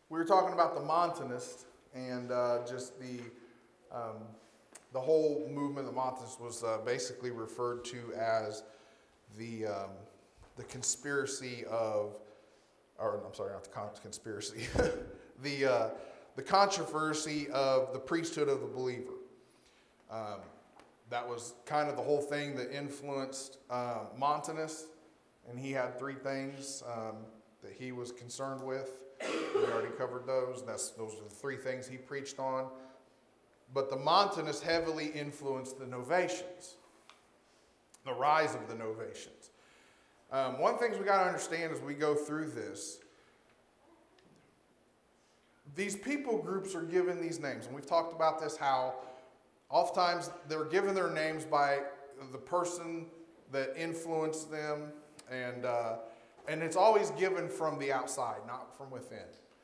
We were talking about the Montanists and just the whole movement of the Montanists was basically referred to as the conspiracy of, or I'm sorry, not the conspiracy, the controversy of the priesthood of the believer. That was kind of the whole thing that influenced Montanus, and he had three things that he was concerned with. We already covered those. Those are the three things he preached on. But the Montanists heavily influenced the Novatians, the rise of the Novatians. One thing we got to understand as we go through this, these people groups are given these names. And we've talked about this, how oftentimes they're given their names by the person that influenced them, and it's always given from the outside, not from within.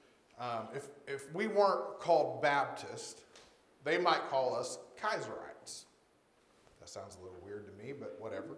If we weren't called Baptist, they might call us Kaiserites. That sounds a little weird to me, but whatever.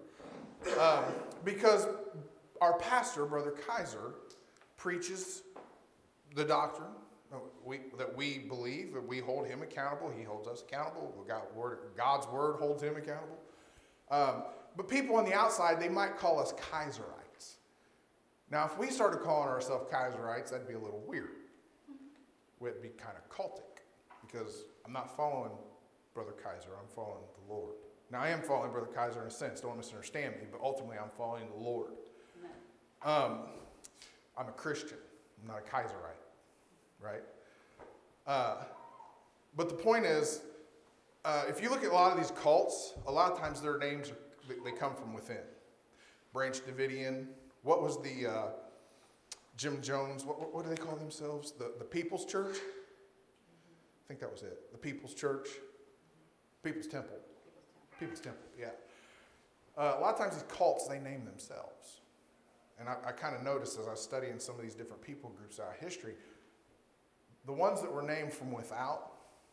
Because our pastor, Brother Kaiser, preaches the doctrine that we believe, that we hold him accountable. He holds us accountable. God's word holds him accountable. But people on the outside, they might call us Kaiserites. Now, if we started calling ourselves Kaiserites, that'd be a little weird. It'd be kind of cultic, because I'm not following Brother Kaiser, I'm following the Lord. Now, I am following Brother Kaiser in a sense, don't misunderstand me, but ultimately I'm following the Lord. I'm a Christian, I'm not a Kaiserite, right? But the point is, if you look at a lot of these cults, a lot of times their names, they come from within. Branch Davidian, what was the Jim Jones, what do they call themselves? The People's Church? I think that was it. The People's Church. People's Temple. People's Temple, yeah. A lot of times these cults, they name themselves. And I kind of noticed as I was studying some of these different people groups out of history, the ones that were named from without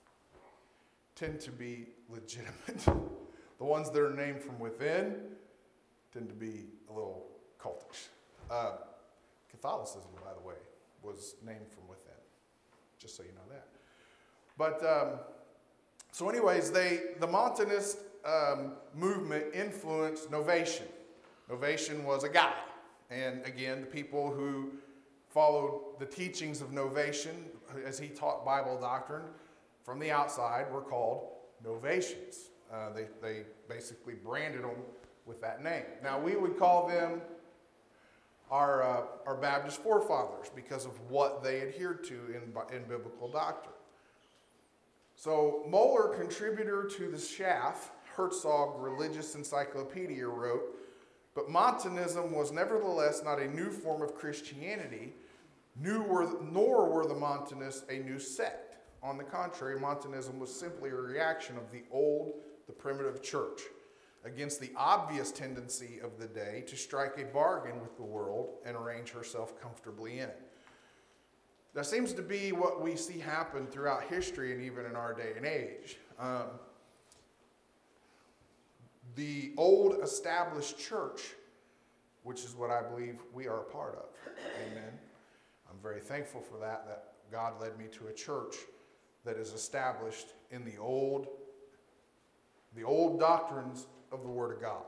tend to be legitimate. The ones that are named from within tend to be a little cultish. Catholicism, by the way, was named from within, just so you know that. But, so anyways, the Montanist movement influenced Novatian. Novatian was a guy. And again, the people who followed the teachings of Novatian, as he taught Bible doctrine, from the outside were called Novatians. They basically branded them with that name. Now, we would call them our Baptist forefathers because of what they adhered to in biblical doctrine. So, Moeller, contributor to the Schaff, Herzog Religious Encyclopedia, wrote, "But Montanism was nevertheless not a new form of Christianity, nor were the Montanists a new sect. On the contrary, Montanism was simply a reaction of the primitive church, against the obvious tendency of the day to strike a bargain with the world and arrange herself comfortably in it." That seems to be what we see happen throughout history and even in our day and age. The old established church, which is what I believe we are a part of. Amen. I'm very thankful for that God led me to a church that is established in the old doctrines of the Word of God.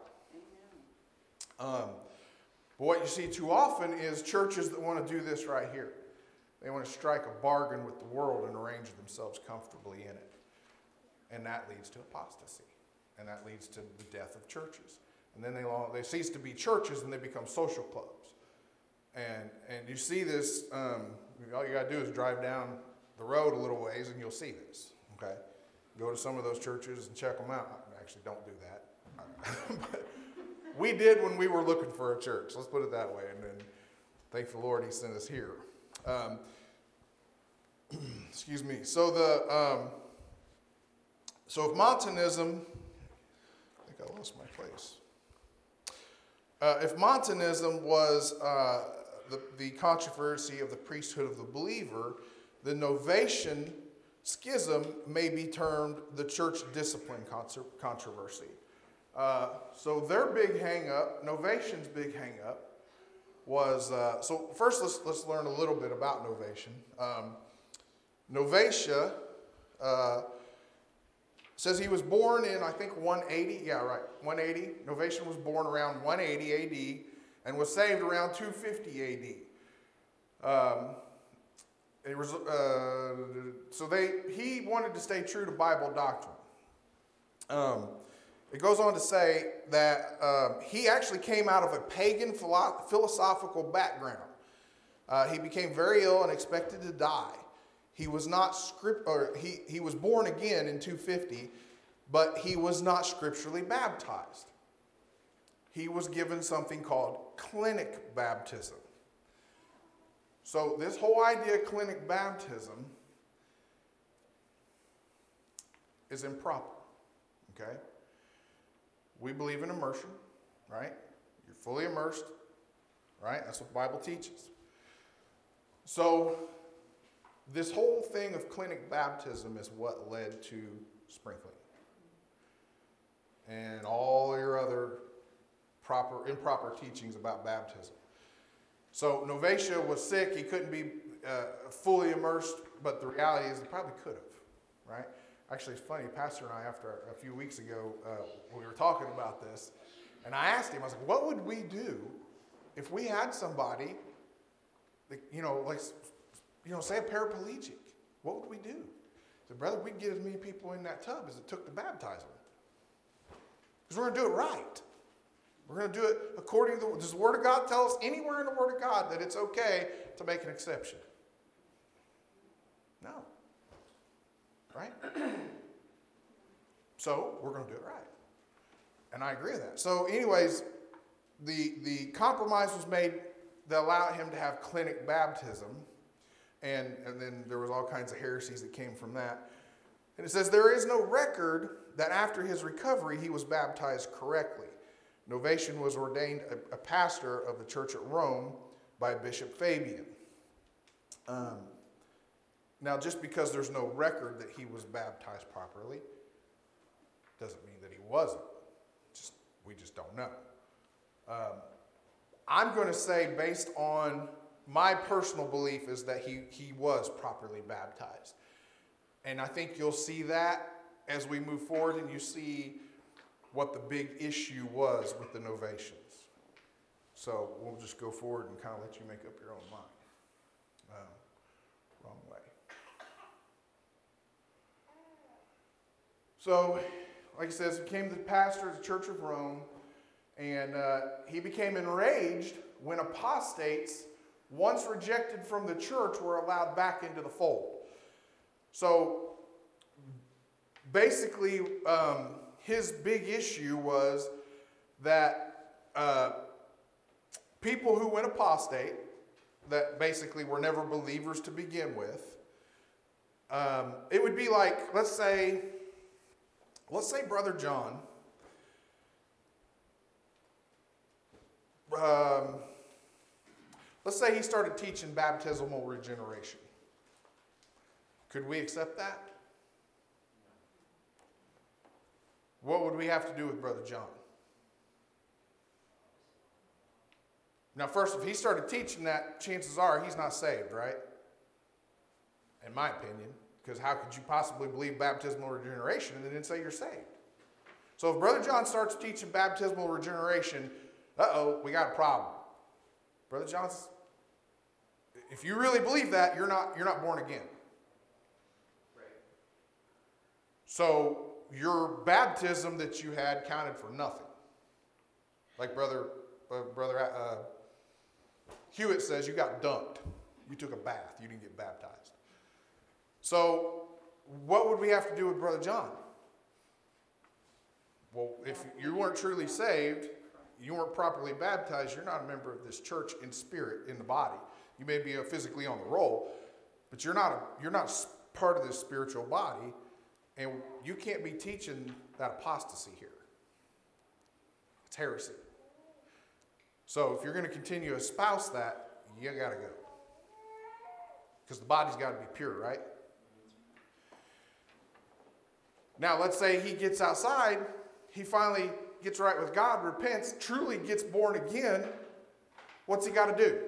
But what you see too often is churches that want to do this right here. They want to strike a bargain with the world and arrange themselves comfortably in it. And that leads to apostasy. And that leads to the death of churches. And then they cease to be churches and they become social clubs. And you see this, all you got to do is drive down the road a little ways and you'll see this. Okay? Go to some of those churches and check them out. Actually, don't do that. But we did when we were looking for a church. Let's put it that way. And then, thank the Lord, He sent us here. Excuse me. So if Montanism, I think I lost my place. If Montanism was the controversy of the priesthood of the believer, the Novatian schism may be termed the church discipline controversy. So their big hang-up, Novatian's big hang-up, was, so first let's learn a little bit about Novatian. Novatia says he was born in, I think, 180. Yeah, right, 180. Novatian was born around 180 AD and was saved around 250 AD. It was, he wanted to stay true to Bible doctrine. It goes on to say that he actually came out of a pagan philosophical background. He became very ill and expected to die. He was not he was born again in 250, but he was not scripturally baptized. He was given something called clinic baptism. So this whole idea of clinic baptism is improper, okay? We believe in immersion, right? You're fully immersed, right? That's what the Bible teaches. So this whole thing of clinic baptism is what led to sprinkling and all your other improper teachings about baptism. So Novatia was sick. He couldn't be fully immersed, but the reality is he probably could have, right? Actually, it's funny. Pastor and I, after a few weeks ago, we were talking about this, and I asked him, I was like, what would we do if we had somebody, that, say a paraplegic? What would we do? He said, brother, we'd get as many people in that tub as it took to baptize them. Because we're going to do it right. We're going to do it according to does the Word of God tell us anywhere in the Word of God that it's okay to make an exception? No. Right? So we're going to do it right. And I agree with that. So anyways, the compromise was made that allowed him to have clinic baptism. And then there was all kinds of heresies that came from that. And it says, there is no record that after his recovery he was baptized correctly. Novatian was ordained a pastor of the church at Rome by Bishop Fabian. Now, just because there's no record that he was baptized properly doesn't mean that he wasn't. We just don't know. I'm going to say, based on my personal belief, is that he was properly baptized. And I think you'll see that as we move forward and you see what the big issue was with the Novatians. So we'll just go forward and kind of let you make up your own mind. Wrong way. So, like I said, he became the pastor of the Church of Rome, and he became enraged when apostates, once rejected from the church, were allowed back into the fold. So, basically, his big issue was that people who went apostate, that basically were never believers to begin with, it would be like, let's say Brother John, let's say he started teaching baptismal regeneration. Could we accept that? What would we have to do with Brother John? Now, first, if he started teaching that, chances are he's not saved, right? In my opinion. Because how could you possibly believe baptismal regeneration and then say you're saved? So if Brother John starts teaching baptismal regeneration, we got a problem. Brother John's, if you really believe that, you're not born again. Right. So your baptism that you had counted for nothing. Like Brother Hewitt says, you got dunked. You took a bath. You didn't get baptized. So what would we have to do with Brother John? Well, if you weren't truly saved, you weren't properly baptized, you're not a member of this church in spirit, in the body. You may be physically on the roll, but you're not part of this spiritual body, and you can't be teaching that apostasy here. It's heresy. So if you're going to continue to espouse that, you got to go. Because the body's got to be pure, right? Now, let's say he gets outside, he finally gets right with God, repents, truly gets born again, What's he got to do?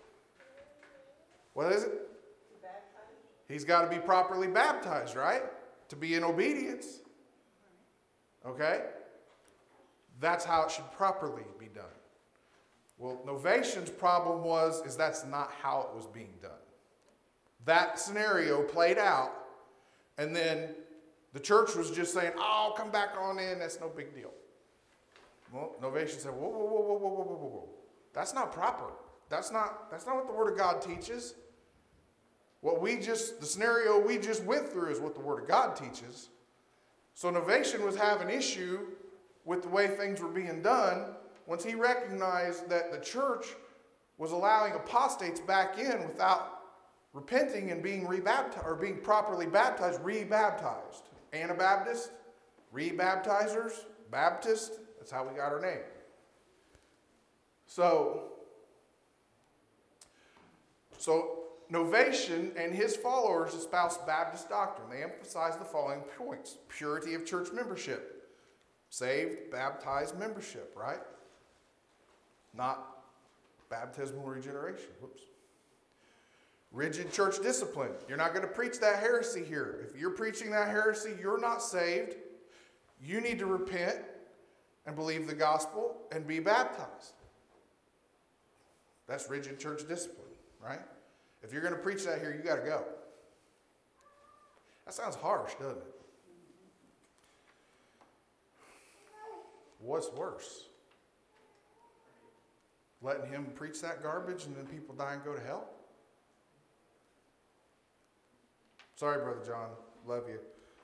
What is it? He's got to be properly baptized, right? To be in obedience. Okay? That's how it should properly be done. Well, Novation's problem is that's not how it was being done. That scenario played out, and then the church was just saying, oh, come back on in, that's no big deal. Well, Novation said, whoa, whoa, whoa, whoa, whoa, whoa, whoa, whoa. That's not proper. That's not what the Word of God teaches. The scenario we just went through is what the Word of God teaches. So Novation was having issue with the way things were being done once he recognized that the church was allowing apostates back in without repenting and being rebaptized or being properly baptized, rebaptized. Anabaptist, rebaptizers, Baptist, that's how we got our name. So Novation and his followers espouse Baptist doctrine. They emphasize the following points: purity of church membership, saved, baptized membership, right? Not baptismal regeneration. Whoops. Rigid church discipline. You're not going to preach that heresy here. If you're preaching that heresy, you're not saved. You need to repent and believe the gospel and be baptized. That's rigid church discipline, right? If you're going to preach that here, you got to go. That sounds harsh, doesn't it? What's worse? Letting him preach that garbage and then people die and go to hell? Sorry, Brother John. Love you.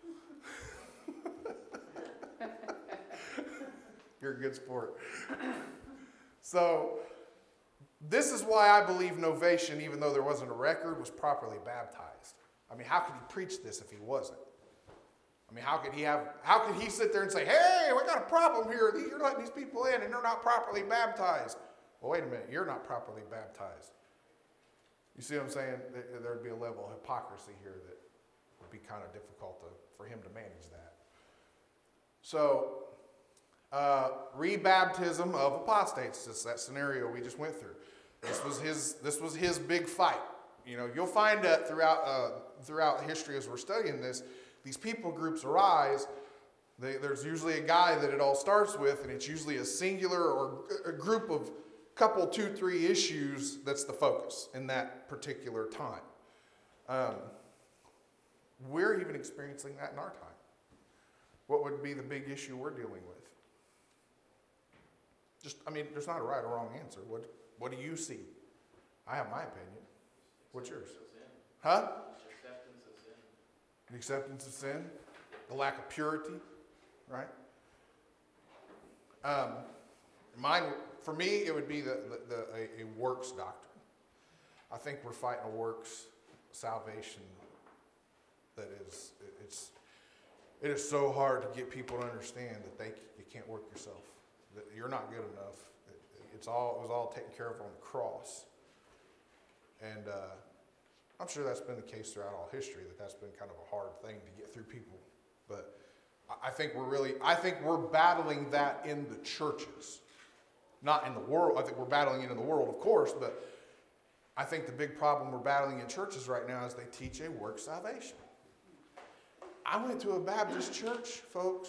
You're a good sport. So, this is why I believe Novation, even though there wasn't a record, was properly baptized. I mean, how could he preach this if he wasn't? I mean, how could he sit there and say, hey, we got a problem here. You're letting these people in and they're not properly baptized. Well, wait a minute. You're not properly baptized. You see what I'm saying? There would be a level of hypocrisy here that would be kind of difficult for him to manage that. So, rebaptism of apostates. It's that scenario we just went through. This was his big fight. You know, you'll find that throughout history as we're studying this, these people groups arise. There's usually a guy that it all starts with, and it's usually a singular or a group of couple, 2, 3 issues that's the focus in that particular time. We're even experiencing that in our time. What would be the big issue we're dealing with? There's not a right or wrong answer. What do you see? I have my opinion. What's yours? Huh? Acceptance of sin. The acceptance of sin, the lack of purity, right? Mine, for me, it would be a works doctrine. I think we're fighting a works salvation that it is so hard to get people to understand that you can't work yourself, that you're not good enough. It was all taken care of on the cross. And I'm sure that's been the case throughout all history, that's been kind of a hard thing to get through people. But I think we're battling that in the churches, not in the world. I think we're battling it in the world, of course, but I think the big problem we're battling in churches right now is they teach a work salvation. I went to a Baptist church, folks,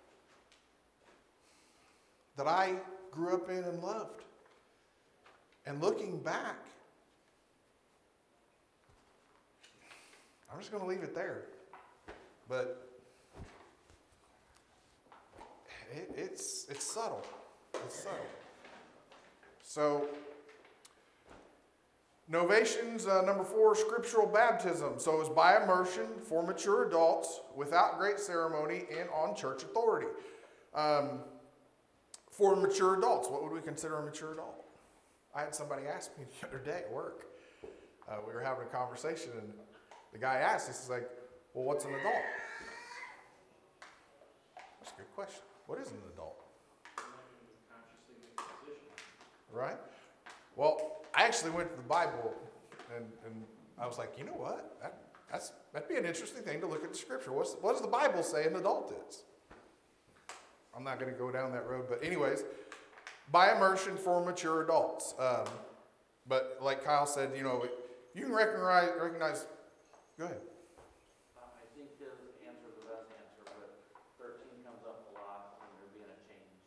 that I grew up in and loved. And looking back, I'm just going to leave it there. But it's subtle. It's subtle. So, Novations, number 4, scriptural baptism. So it's by immersion for mature adults without great ceremony and on church authority. For mature adults, what would we consider a mature adult? I had somebody ask me the other day at work. We were having a conversation, and the guy asked, he's like, well, what's an adult? That's a good question. What is an adult? Right? Well, I actually went to the Bible, and I was like, you know what? That'd be an interesting thing to look at the scripture. What does the Bible say an adult is? I'm not going to go down that road, but anyways, by immersion for mature adults. But like Kyle said, you know, you can recognize. Go ahead. I think his answer is the best answer, but 13 comes up a lot when there being a change.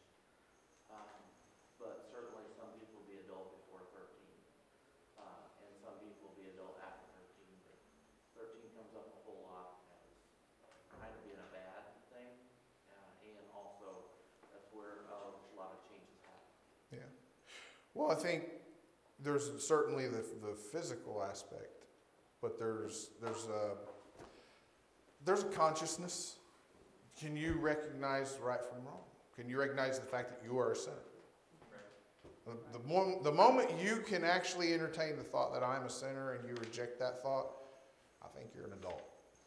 But certainly some people be adult before 13, and some people be adult after 13. But 13 comes up a whole lot as kind of being a bad thing, and also that's where a lot of changes happen. Yeah. Well, I think there's certainly the physical aspect, but there's a consciousness. Can you recognize right from wrong? Can you recognize the fact that you are a sinner? The moment you can actually entertain the thought that I'm a sinner and you reject that thought, I think you're an adult.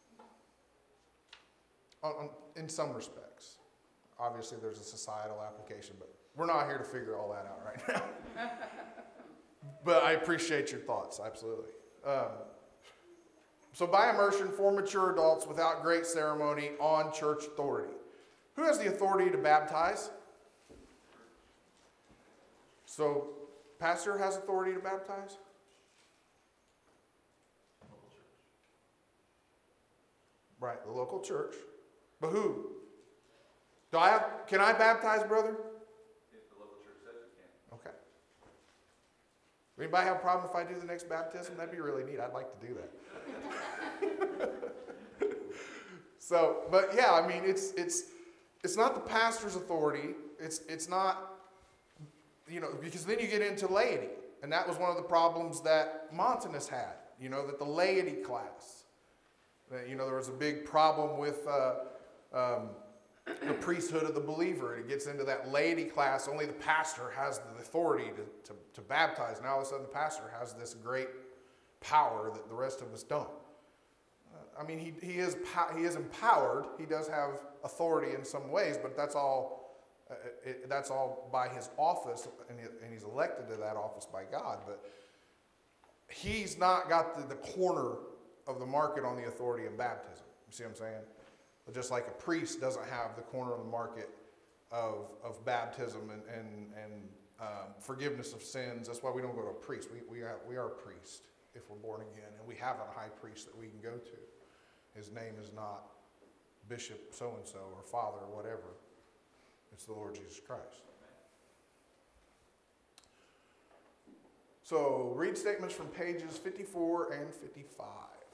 In some respects. Obviously, there's a societal application, but we're not here to figure all that out right now. But I appreciate your thoughts, absolutely. So by immersion for mature adults without great ceremony on church authority. Who has the authority to baptize? So, pastor has authority to baptize? Right, the local church. But who? Can I baptize, brother? If the local church says you can. Okay. Anybody have a problem if I do the next baptism? That'd be really neat. I'd like to do that. So, but yeah, I mean, it's not the pastor's authority. It's not, you know, because then you get into laity, and that was one of the problems that Montanus had. You know, that the laity class, that, you know, there was a big problem with the priesthood of the believer. It gets into that laity class. Only the pastor has the authority to baptize. Now all of a sudden the pastor has this great power that the rest of us don't. I mean, he is empowered. He does have authority in some ways, but that's all by his office, and he's elected to that office by God. But he's not got the corner of the market on the authority of baptism. You see what I'm saying? But just like a priest doesn't have the corner of the market of baptism and forgiveness of sins. That's why we don't go to a priest. We are a priest if we're born again, and we have a high priest that we can go to. His name is not Bishop so-and-so or Father or whatever. It's the Lord Jesus Christ. So read statements from pages 54 and 55.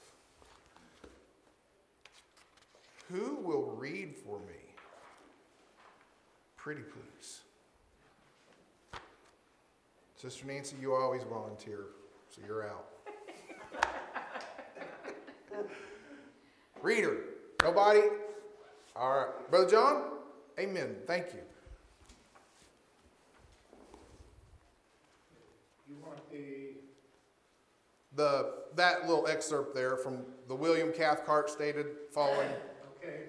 Who will read for me? Pretty please. Sister Nancy, you always volunteer, so you're out. Reader? Nobody? All right. Brother John? Amen. Thank you. You want that little excerpt there from the William Cathcart stated following. Okay.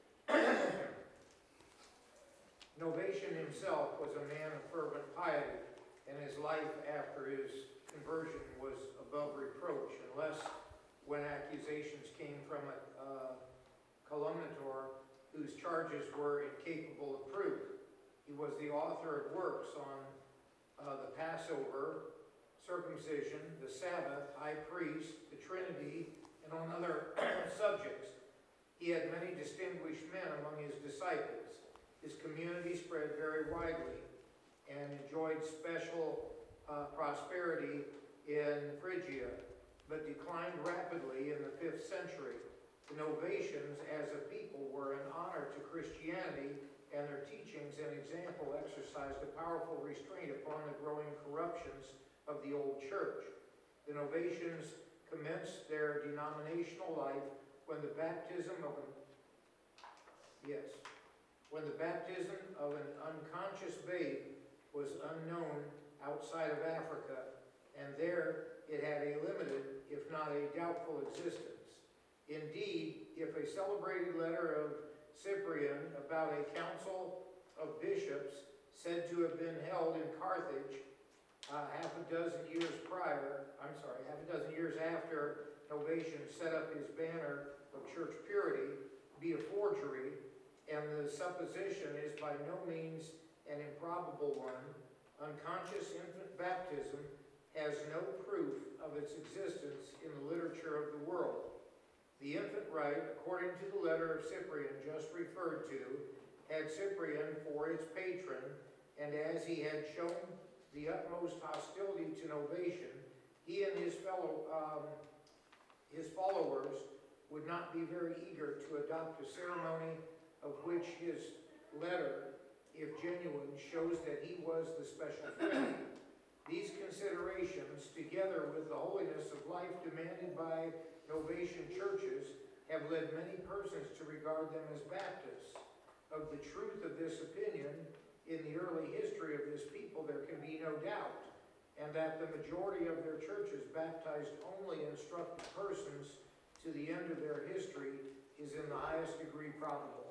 Novatian himself was a man of fervent piety, and his life after his conversion was above reproach, unless when accusations came from a calumniator whose charges were incapable of proof. He was the author of works on the Passover, circumcision, the Sabbath, high priest, the Trinity, and on other subjects. He had many distinguished men among his disciples. His community spread very widely and enjoyed special prosperity in Phrygia, but declined rapidly in the 5th century. The Novatians as a people were an honor to Christianity, and their teachings and example exercised a powerful restraint upon the growing corruptions of the old church. The Novatians commenced their denominational life when the baptism of an unconscious babe was unknown outside of Africa, and there it had a limited, if not a doubtful existence. Indeed, if a celebrated letter of Cyprian about a council of bishops said to have been held in Carthage half a dozen years after Novatian set up his banner of church purity, be a forgery, and the supposition is by no means an improbable one, unconscious infant baptism has no proof of its existence in the literature of the world. The infant rite, according to the letter of Cyprian just referred to, had Cyprian for its patron, and as he had shown the utmost hostility to Novatian, he and his followers would not be very eager to adopt a ceremony of which his letter, if genuine, shows that he was the special friend. These considerations, together with the holiness of life demanded by Novatian churches, have led many persons to regard them as Baptists. Of the truth of this opinion, in the early history of this people, there can be no doubt, and that the majority of their churches baptized only instructed persons to the end of their history is in the highest degree probable.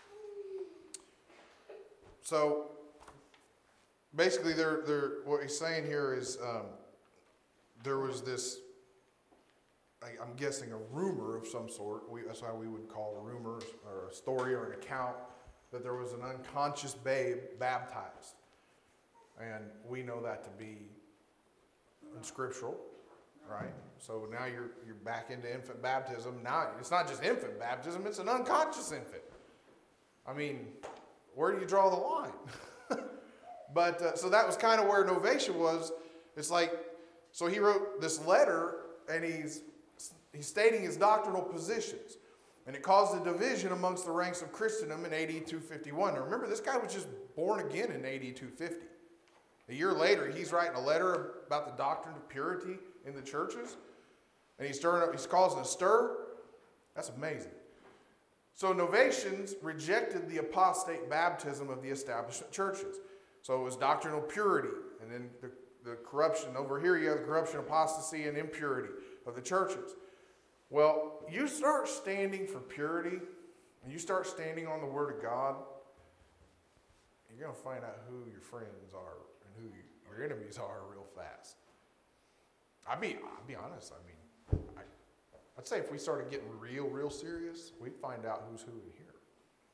So basically, what he's saying here is there was this, I'm guessing, a rumor of some sort. That's how we would call a rumor or a story or an account, that there was an unconscious babe baptized. And we know that to be unscriptural, right? So now you're back into infant baptism. Now it's not just infant baptism, it's an unconscious infant. I mean, where do you draw the line? But so that was kind of where Novatian was. It's like, so he wrote this letter, and he's stating his doctrinal positions. And it caused a division amongst the ranks of Christendom in AD 251. Now remember, this guy was just born again in AD 250. A year later, he's writing a letter about the doctrine of purity in the churches. And he's causing a stir. That's amazing. So Novatians rejected the apostate baptism of the establishment churches. So it was doctrinal purity. And then the corruption. Over here you have the corruption, apostasy, and impurity of the churches. Well, you start standing for purity, and you start standing on the Word of God, you're going to find out who your friends are and who your enemies are real fast. I'll be honest. I'd say if we started getting real serious, we'd find out who's who in here.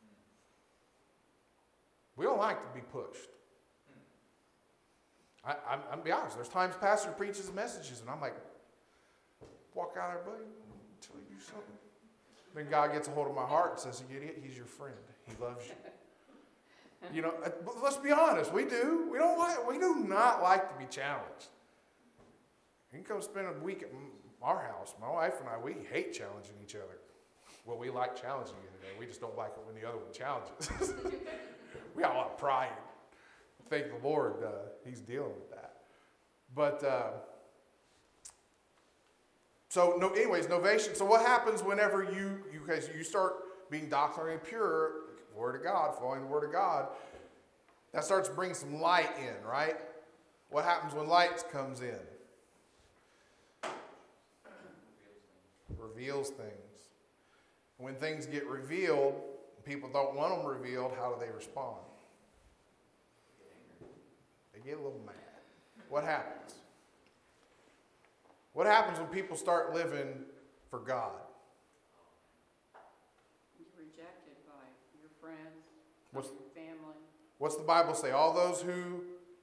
We don't like to be pushed. I'm be honest. There's times pastor preaches messages, and I'm like, walk out there, buddy, tell you something. Then God gets a hold of my heart and says, "You idiot, he's your friend. He loves you." You know, let's be honest. We do. We do not like to be challenged. You can come spend a week at our house. My wife and I, we hate challenging each other. Well, we like challenging you today. We just don't like it when the other one challenges. We got a lot of pride. Thank the Lord, He's dealing with that. But anyways, Novatian. So what happens whenever you start being doctrinally pure, Word of God, following the Word of God? That starts to bring some light in, right? What happens when light comes in? Reveals things. When things get revealed, people don't want them revealed, how do they respond? They get a little mad. What happens? What happens when people start living for God? You're rejected by your friends, What's- your family. What's the Bible say? All those who...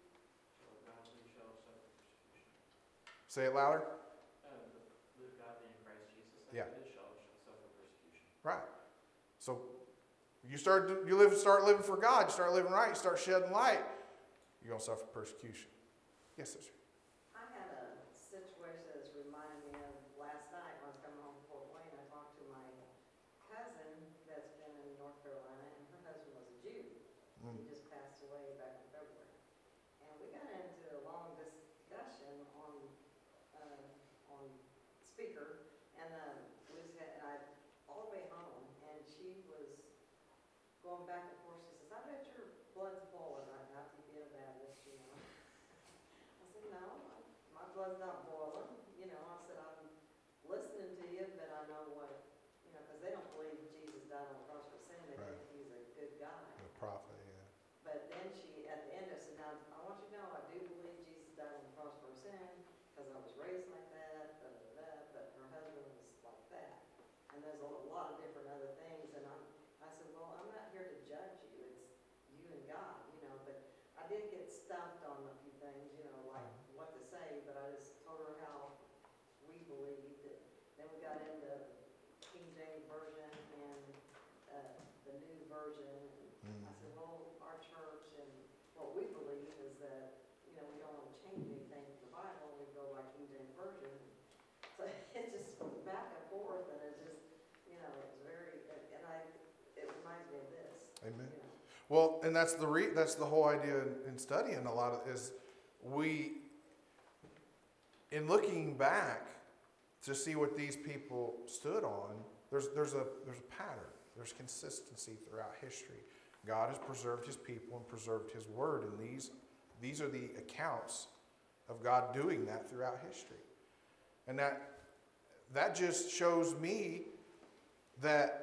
Say it louder. Live godly in Christ Jesus, Yeah. and shall suffer persecution. Right. So you start living for God, you start living right, you start shedding light, you're going to suffer persecution. Yes, sister. I had a situation that's reminded me of last night when I was coming home from Fort Wayne. I talked to my cousin that's been in North Carolina, and her husband was a Jew. He just passed away back in February. And we got into a long discussion on speaker, and we just had, all the way home, and she was going back and forth. She says, "I bet your blood's boiling right now to be a Baptist, you know." I said, "No, my blood's not boiling. You know," I said, "I'm listening to you, but I know what, you know, because they don't believe Jesus died on the cross for sin. They Right. think he's a good guy." The prophet, yeah. But then she, at the end, I said, "Now, I want you to know, I do believe Jesus died on the cross for sin, because I was raised like that, but her husband was like that. And there's a lot of different other things, and I said, "Well, I'm not here to judge Well, and that's the whole idea in studying a lot of is in looking back to see what these people stood on. There's a pattern. There's consistency throughout history. God has preserved His people and preserved His word, and these are the accounts of God doing that throughout history, and that just shows me that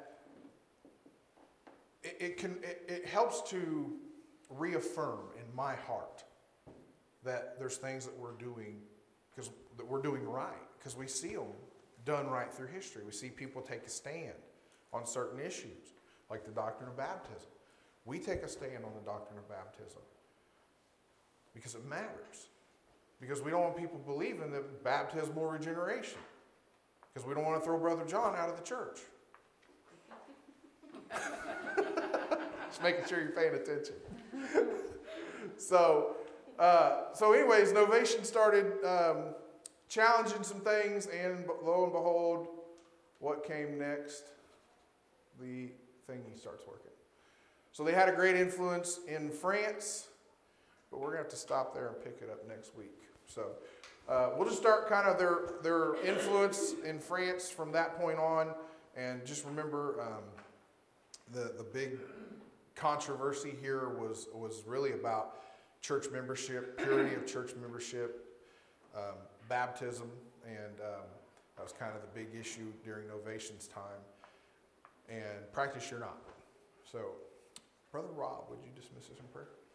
it helps to reaffirm in my heart that there's things that we're doing right because we see them done right through history. We see people take a stand on certain issues, like the doctrine of baptism. We take a stand on the doctrine of baptism because it matters. Because we don't want people believing that baptismal regeneration. Because we don't want to throw Brother John out of the church. Just making sure you're paying attention. So anyways, Novation started challenging some things, and lo and behold, what came next? The thingy starts working. So they had a great influence in France, but we're going to have to stop there and pick it up next week. So we'll just start kind of their influence in France from that point on, and just remember the big controversy here was really about church membership, purity of church membership, baptism, and that was kind of the big issue during Novation's time. And practice you're not. So, Brother Rob, would you dismiss us in prayer?